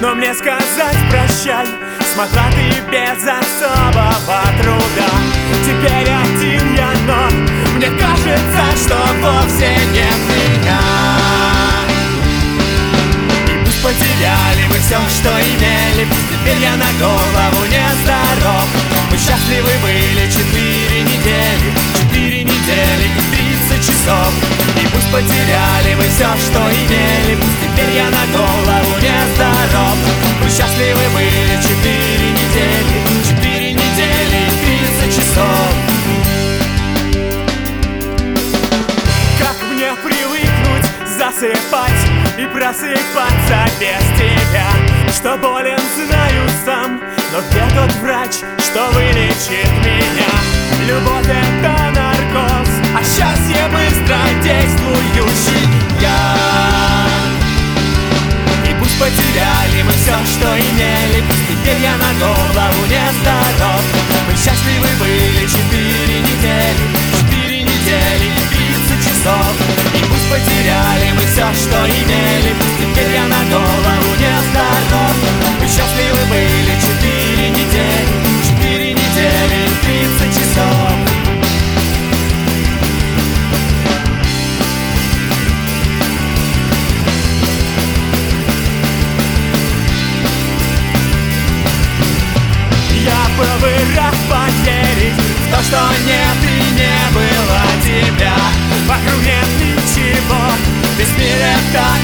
Но мне сказать прощай смогла ты без особого труда. Теперь один я, но мне кажется, что вовсе нет меня. И пусть потеряли мы все, что имели, пусть теперь я на голову нездоров. Мы счастливы были 4 недели и 30 часов. И пусть потеряли мы все, что имели, пусть теперь я на голову нездоров. Мы счастливы были 4 недели и 30 часов. Как мне привыкнуть засыпать и просыпаться без тебя? Что болен, знаю сам, но где тот врач, что вылечит меня? Любовь — это наркоз, а счастье быстро действующий яд. И пусть потеряли мы все, что имели, пусть теперь я на голову нездоров. Мы счастливы были 4 недели и 30 часов. И пусть потеряли мы все, что имели, пусть теперь я на голову нездоров. Мы счастливы были 4 недели и 30 часов. Я был бы рад поверить в то, что нет и не было тебя. Вокруг нет ничего, весь мир — это